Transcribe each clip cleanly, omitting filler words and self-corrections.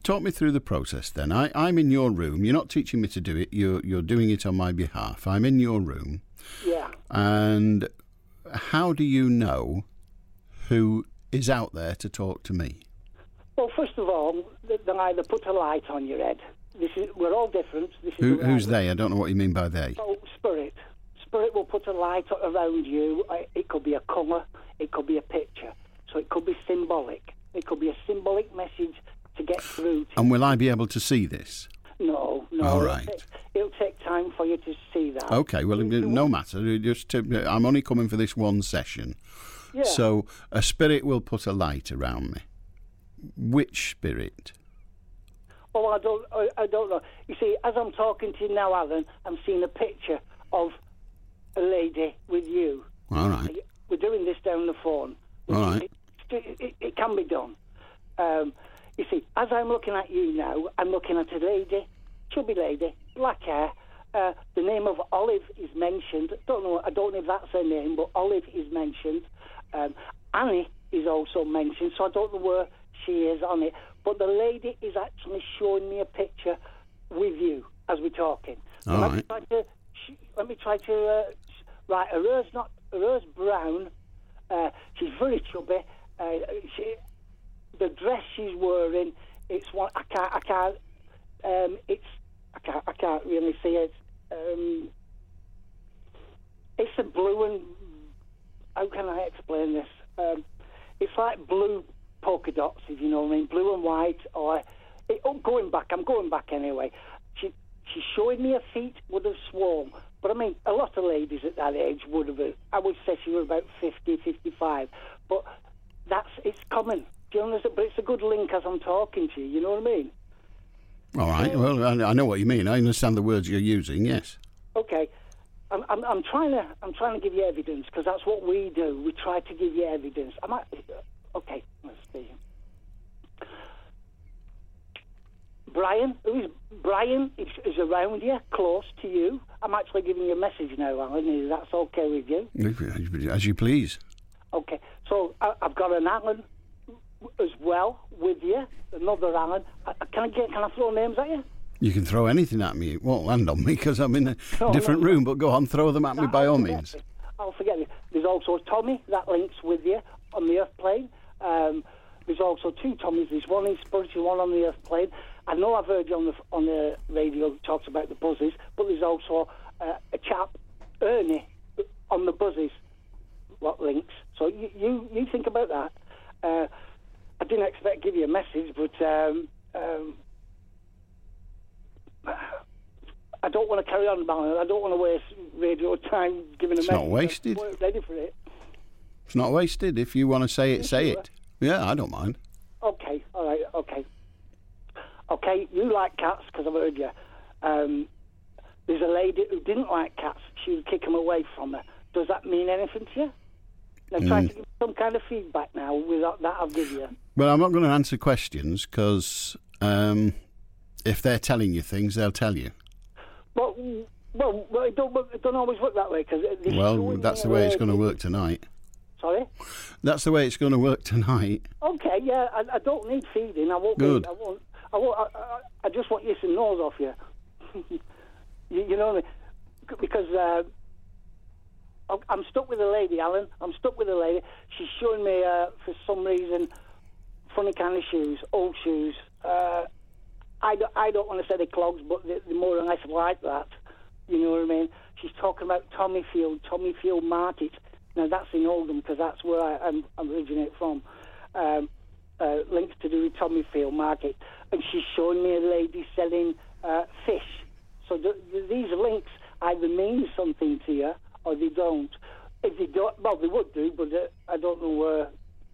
talk me through the process then. I'm in your room. You're not teaching me to do it. You're doing it on my behalf. I'm in your room. Yeah. And how do you know who is out there to talk to me? Well, first of all, they'll either put a light on your head. We're all different. Who's they? I don't know what you mean by they. Oh, Spirit. Spirit will put a light around you. It could be a colour. It could be a picture. So it could be symbolic. It could be a symbolic message to get through to And will I be able to see this? No. All right. It'll take time for you to see that. Okay, well, no matter. I'm only coming for this one session. Yeah. So a spirit will put a light around me. Which spirit? Oh, I don't know. You see, as I'm talking to you now, Alan, I'm seeing a picture of a lady with you. All right. We're doing this down the phone. All right. It can be done. You see, as I'm looking at you now, I'm looking at a lady, chubby lady, black hair. The name of Olive is mentioned. I don't know if that's her name, but Olive is mentioned. Annie is also mentioned, so I don't know where she is on it. But the lady is actually showing me a picture with you as we're talking. All right. Let me try to. Right, her hair's brown. She's very chubby. The dress she's wearing, it's one. I can't really see it. It's a blue and. How can I explain this? It's like blue polka dots, if you know what I mean, blue and white. I'm going back anyway. She's showing me her feet would have sworn, but I mean, a lot of ladies at that age would have. I would say she was about 50, 55, but it's common. Do you understand? But it's a good link as I'm talking to you. You know what I mean? All right. Well, I know what you mean. I understand the words you're using. Yes. Okay. I'm trying to give you evidence because that's what we do. We try to give you evidence. Okay. Let's see. Brian is around you, close to you. I'm actually giving you a message now, Alan. Is that okay with you? As you please. Okay. So I've got an Alan as well with you, another Alan. Can I throw names at you? You can throw anything at me. It won't land on me because I'm in a different room, but go on, throw them at me by all means. I'll forget it. There's also Tommy that links with you on the earth plane. There's also two Tommies. There's one in spirit and one on the earth plane. I know I've heard you on the radio who talks about the buzzes, but there's also a chap, Ernie, on the buzzes, what links. So you think about that. I didn't expect to give you a message, but I don't want to carry on, man. I don't want to waste radio time giving a message. It's not wasted. I'm ready for it. It's not wasted. If you want to say it, say it. Yeah, I don't mind. Okay, all right, okay. Okay, you like cats because I've heard you. There's a lady who didn't like cats. She would kick them away from her. Does that mean anything to you? Now try to give some kind of feedback now with that I'll give you. Well, I'm not going to answer questions because if they're telling you things, they'll tell you. Well, it don't always work that way. That's the way it's going to work tonight. Sorry? That's the way it's going to work tonight. Okay, yeah, I don't need feeding. I won't. Good. I just want yes and no's off you. you know what I mean? Because I'm stuck with a lady, Alan. I'm stuck with a lady. She's showing me, for some reason, funny kind of shoes, old shoes. I don't want to say they're clogs, but they're more or less like that. You know what I mean? She's talking about Tommyfield Market. Now, that's in Oldham, because that's where I originate from. Links to do with Tommyfield Market. And she's showing me a lady selling fish. So these links either mean something to you, or they don't. If they don't, well, they would do, but I don't know where.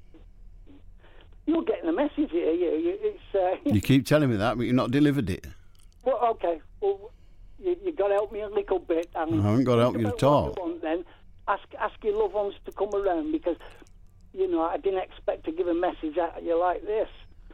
You're getting a message here. You keep telling me that, but you've not delivered it. Well, okay. Well, you got to help me a little bit. I haven't got to help you at all. Then ask your loved ones to come around because, I didn't expect to give a message at you like this.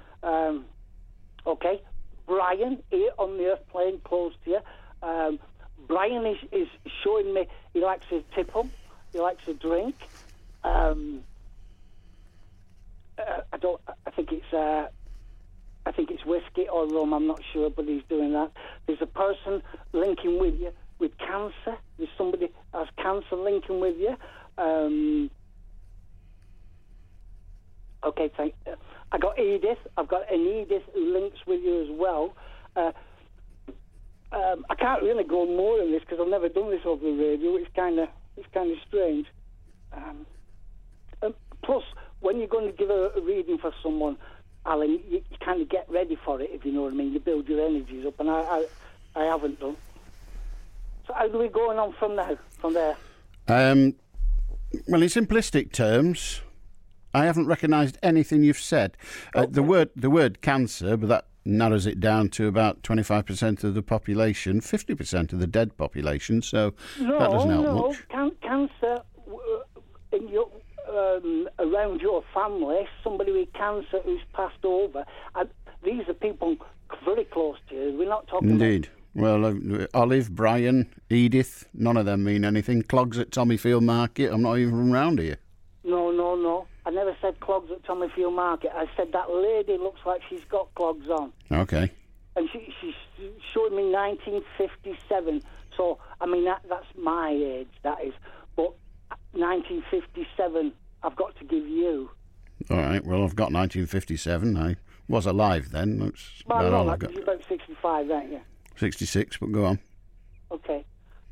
Okay. Brian here on the earth plane close to you. Brian is showing me he likes to tip them. He likes to drink. I think it's I think it's whiskey or rum, I'm not sure, but he's doing that. There's a person linking with you with cancer. There's somebody has cancer linking with you. Okay, thank you. I got Edith. I've got an Edith who links with you as well. I can't really go more on this because I've never done this over the radio. It's kind of strange. Plus, when you're going to give a reading for someone, Alan, you kind of get ready for it, if you know what I mean. You build your energies up, and I haven't done. So how do we go on from now? From there? Well, in simplistic terms, I haven't recognised anything you've said. Okay. The word cancer, but that narrows it down to about 25% of the population, 50% of the dead population. So that doesn't help much. Cancer in your around your family, somebody with cancer who's passed over. These are people very close to you. We're not talking. Indeed. Well, Olive, Brian, Edith, none of them mean anything. Clogs at Tommyfield Market, I'm not even from round here. No. I never said clogs at Tommyfield Market. I said that lady looks like she's got clogs on. Okay. And she showed me 1957. So, I mean, that's my age, that is. But 1957, I've got to give you. All right, well, I've got 1957. I was alive then. That's Well, about all no, I've got. you're about 65, aren't you? 66, but go on. Okay.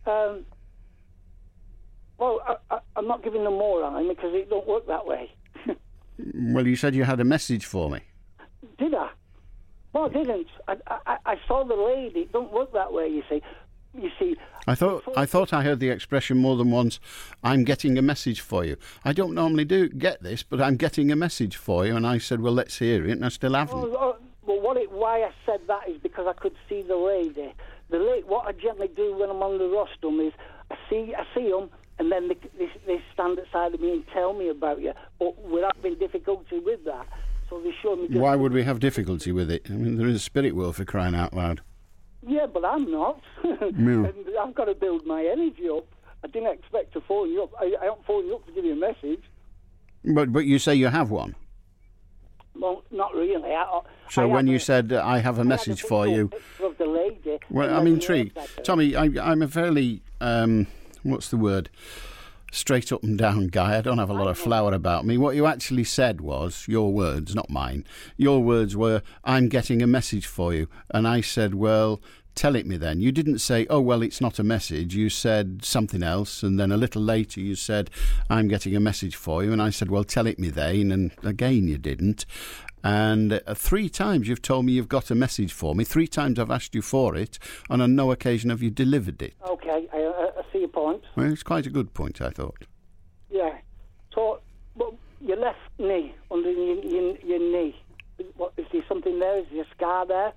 Well, I'm not giving them more on because it don't work that way. Well, you said you had a message for me. Did I? Well, I didn't. I saw the lady. It don't work that way, you see. I thought I heard the expression more than once. I'm getting a message for you. I don't normally get this, but I'm getting a message for you. And I said, well, let's hear it, and I still haven't. Well, why I said that is because I could see the lady. What I generally do when I'm on the rostrum is I see them, and then they stand outside of me and tell me about you. But we're having difficulty with that, so they show me. Why would we have difficulty with it? I mean, there is a spirit world, for crying out loud. Yeah, but I'm not. No. And I've got to build my energy up. I didn't expect to phone you up. I don't phone you up to give you a message. But you say you have one. Well, not really. So when you said I have a message for you, of the lady, well, I'm intrigued. Tommy, I'm a fairly what's the word? Straight up and down guy. I don't have a lot of flower about me. What you actually said was, your words, not mine. Your words were, I'm getting a message for you. And I said, well, tell it me then. You didn't say, oh, well, it's not a message. You said something else. And then a little later you said, I'm getting a message for you. And I said, well, tell it me then. And again, you didn't. And 3 times you've told me you've got a message for me. 3 times I've asked you for it. And on no occasion have you delivered it. Okay, I see your point. Well, it's quite a good point, I thought. Yeah. So, well, your left knee, under your knee, is there something there? Is there a scar there?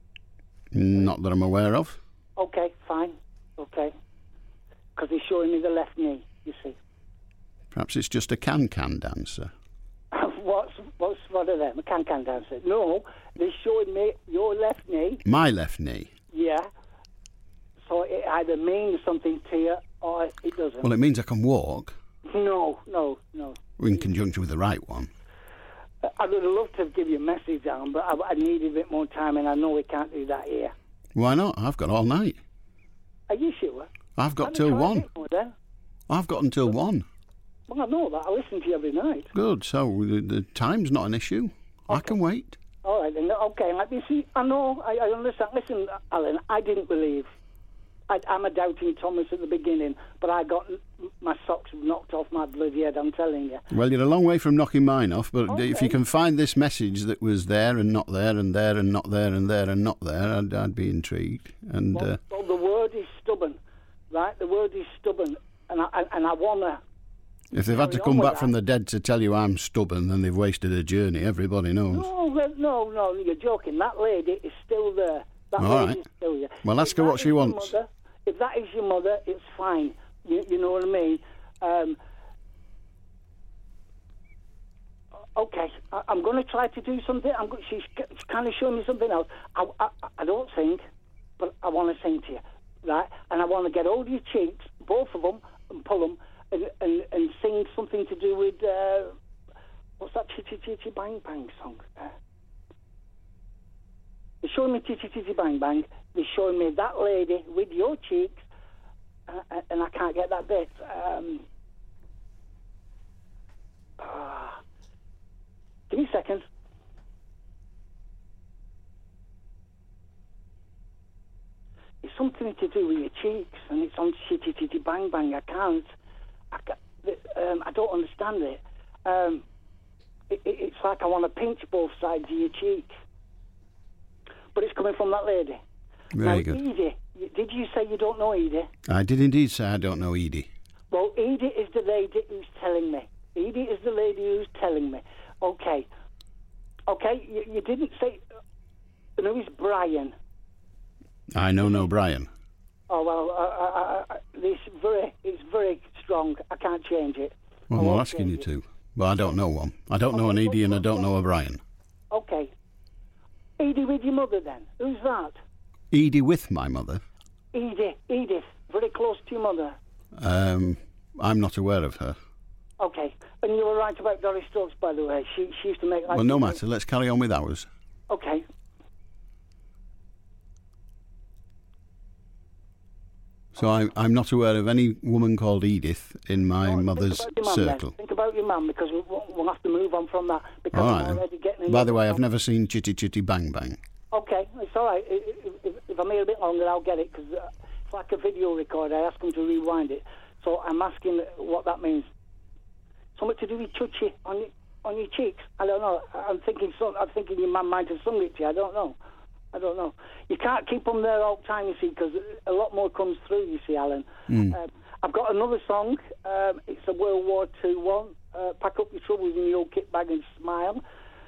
Not that I'm aware of. Okay, fine. Okay. Because he's showing me the left knee, you see. Perhaps it's just a can-can dancer. What are them? A can-can dancer? No, they're showing me your left knee. My left knee? Yeah. So it either means something to you or it doesn't. Well, it means I can walk. No. In conjunction with the right one. I would love to give you a message, Alan, but I need a bit more time, and I know we can't do that here. Why not? I've got all night. Are you sure? I've got till 1. I've got until 1. Well, I know that. I listen to you every night. Good. So the time's not an issue. Okay. I can wait. All right, then. Okay, let me see. I know. I understand. Listen, Alan, I didn't believe. I'm a doubting Thomas at the beginning, but I got my socks knocked off my bloody head, I'm telling you. Well, you're a long way from knocking mine off, but okay. If you can find this message that was there and not there and there and not there and there and not there, I'd be intrigued. And well, the word is stubborn, right? The word is stubborn, and I want to... If they've had to come back from the dead to tell you I'm stubborn, then they've wasted a journey, everybody knows. No, you're joking. That lady is still there. That all lady right. is still there. Well, ask her what she wants. If that is your mother, it's fine. You know what I mean? Okay, I'm going to try to do something. She's kind of showing me something else. I don't sing, but I want to sing to you, right? And I want to get hold of your cheeks, both of them, and pull them, and sing something to do with what's that chitty chitty bang bang song? They're showing me Titty Titty Bang Bang. They're showing me that lady with your cheeks, and I can't get that bit. Give me a second. It's something to do with your cheeks, and it's on Titty Titty Bang Bang. I don't understand it. It's like I want to pinch both sides of your cheek. But it's coming from that lady. Very now, good. Edie, did you say you don't know Edie? I did indeed say I don't know Edie. Well, Edie is the lady who's telling me. Edie is the lady who's telling me. Okay, you didn't say... No, it's Brian. I know no Brian. Oh, well, it's very strong. I can't change it. Well, I'm not asking you to. But I don't know one. I don't know an Edie and I don't know a Brian. Okay. Edie with your mother, then. Who's that? Edie with my mother? Edith. Very close to your mother. I'm not aware of her. Okay. And you were right about Doris Stokes, by the way. She used to make... Well, no matter. Let's carry on with ours. Okay. So I'm not aware of any woman called Edith in my mother's circle. Think about your mum, because we'll have to move on from that. Because All I'm right. already getting... By the way, I've never seen Chitty Chitty Bang Bang. Okay, it's all right. If I'm here a bit longer, I'll get it, because it's like a video recorder. I ask them to rewind it. So I'm asking what that means. Something to do with chuchi on your cheeks? I don't know. I'm thinking your mum might have sung it to you. I don't know. You can't keep them there all the time, you see, because a lot more comes through, you see, Alan. I've got another song. It's a World War II one. Pack up your troubles in your old kit bag and smile.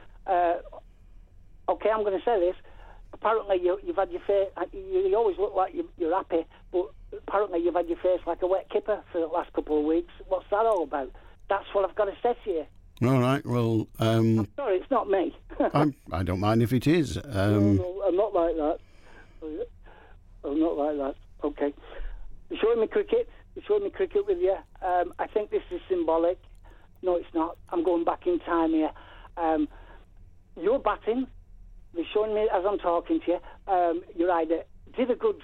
Okay, I'm going to say this. Apparently, you've had your face... You always look like you're happy, but apparently you've had your face like a wet kipper for the last couple of weeks. What's that all about? That's what I've got to say to you. All right, well... I'm sorry, it's not me. I don't mind if it is. No, I'm not like that. I'm not like that. Okay. You're showing me cricket. With you. I think this is symbolic. No, it's not. I'm going back in time here. You're batting. They're showing me as I'm talking to you. You're either did a good,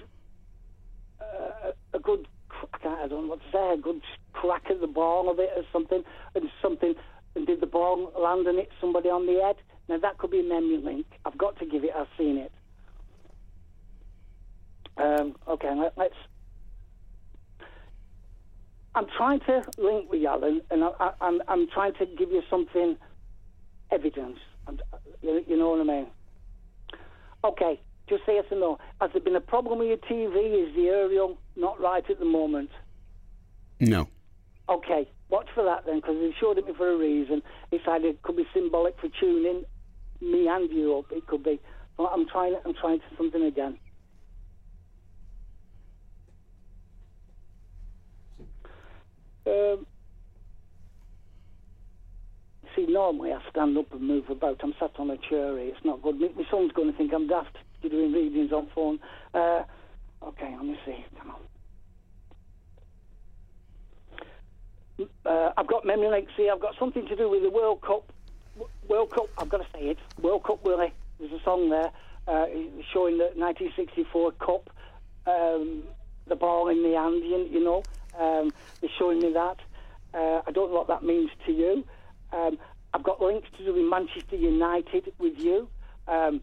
I don't know what to say, a good crack at the ball of it or something, and did the ball land and hit somebody on the head? Now, that could be a memory link. I've got to give it, I've seen it. Okay, let's... I'm trying to link with you, Alan, and I'm trying to give you something, evidence. You know what I mean? Okay, just say yes or no. Has there been a problem with your TV? Is the aerial not right at the moment? No. Okay, watch for that then, because they showed it me for a reason. It's either it could be symbolic for tuning me and you up. It could be. Well, I'm trying something again. See, normally I stand up and move about. I'm sat on a chair here. It's not good. My son's going to think I'm daft. You're doing readings on phone. Okay, let me see. Come on. I've got memory links here. I've got something to do with the World Cup. World Cup, I've got to say it. World Cup Willie. There's a song there showing the 1964 Cup, the ball in the hand, you know. They're showing me that. I don't know what that means to you. I've got links to do with Manchester United with you. I've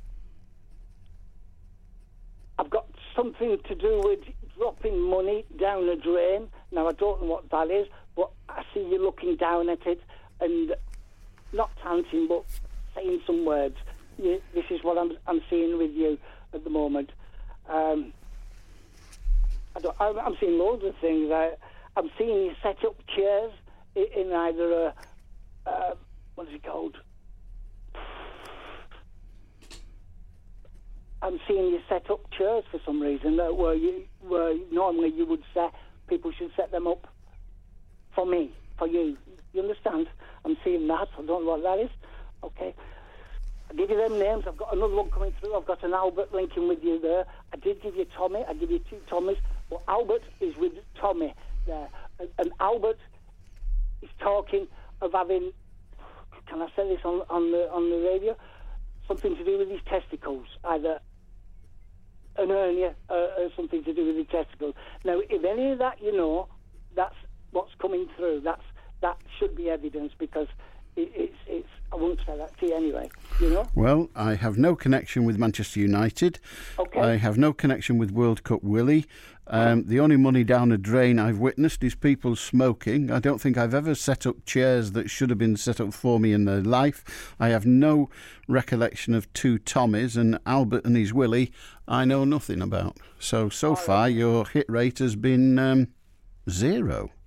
got something to do with dropping money down a drain. Now, I don't know what that is, but I see you looking down at it and not chanting, but saying some words. This is what I'm seeing with you at the moment. I'm seeing loads of things. I'm seeing you set up chairs in either a... what is it called? I'm seeing you set up chairs for some reason where normally you would say people should set them up for me, for you. You understand? I'm seeing that. I don't know what that is. Okay. I'll give you them names. I've got another one coming through. I've got an Albert linking with you there. I did give you Tommy. I give you two Tommies. But Albert is with Tommy there. And Albert is talking of having... Can I say this on the radio? something to do with his testicles, either an hernia or something to do with his testicles. Now, if any of that that's what's coming through. That should be evidence, because it's I won't say that to you anyway, Well, I have no connection with Manchester United. Okay. I have no connection with World Cup Willie. The only money down a drain I've witnessed is people smoking. I don't think I've ever set up chairs that should have been set up for me in their life. I have no recollection of two Tommies, and Albert and his Willie I know nothing about. So far your hit rate has been 0.